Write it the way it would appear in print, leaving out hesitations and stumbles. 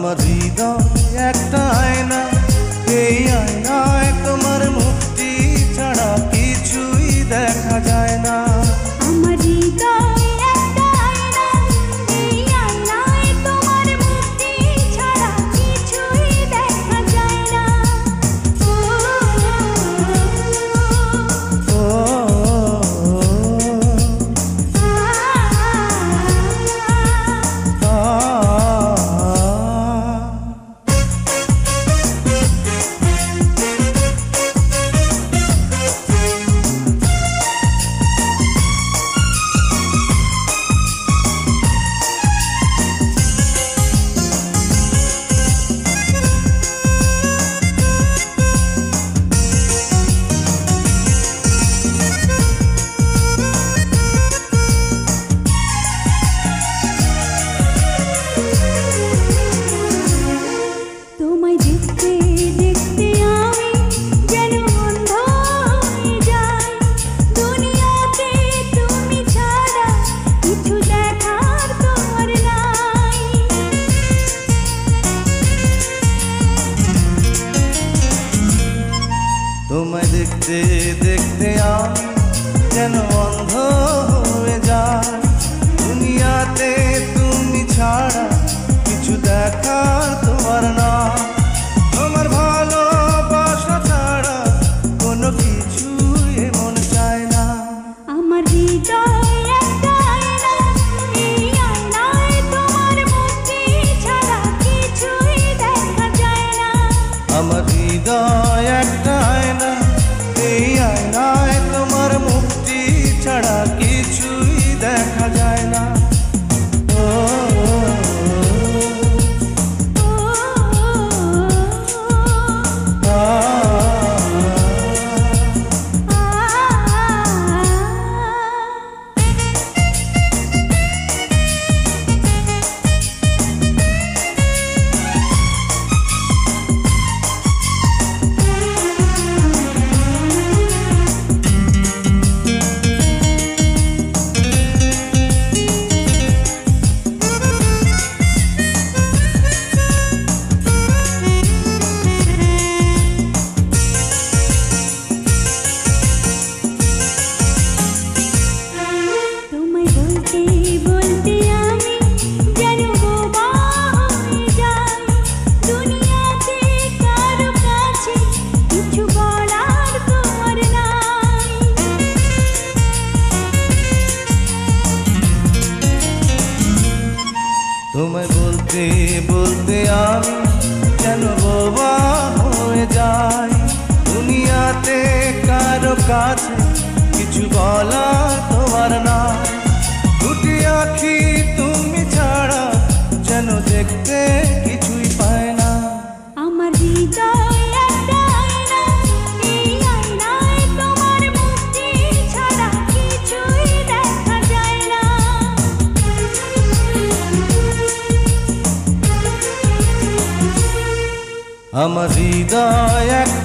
আমার হৃদয় একটা আয়না, এই আয়নায় তোমার মুক্তি ছাড়া কিছুই দেখা যায় না। আমার হৃদয় একটা আয়না, এই আয়নায় তোমার মুক্তি ছাড়া কিছুই দেখা যায় না। ও তোমায় দেখতে দেখতে আমি যেন অন্ধ হয়ে যাই। দুনিয়াতে তুমি ছাড়া কিছু দেখার তোমার নাই। তোমায় দেখতে দেখতে আমি যেন অন্ধ হয়ে যাই। দুনিয়াতে তুমি ছাড়া কিছু দেখার তোমার না। তোমার ভালোবাসা ছাড়া কোনো কিছু এমন চায় না। আমার হৃদয় একটা আয়না, এই আয়নায় তোমার মুক্তি ছাড়া কিছুই দেখা যায় না। আমার হৃদয় একটা আয়না, এই আয়নায় তোমার মুক্তি ছাড়া কিছুই দেখা যায় না। ও তোমায় বলতে বলতে আমি যেন বোবা হয়ে যাই। দুনিয়াতে কারো কাছে কিছু বলার তোমার নাই। তোমায় বলতে বলতে আমি যেন বোবা হয়ে যাই। দুনিয়াতে কারো কাছে কিছু বলার তোমার না। দুটি আঁখি তুমি ছাড়া যেন দেখতে কিছুই পায় না। আমার হৃদয় একটা আয়না, এই আয়নায় তোমার মুক্তি ছাড়া কিছুই দেখা যায় না। আমার হৃদয় একটা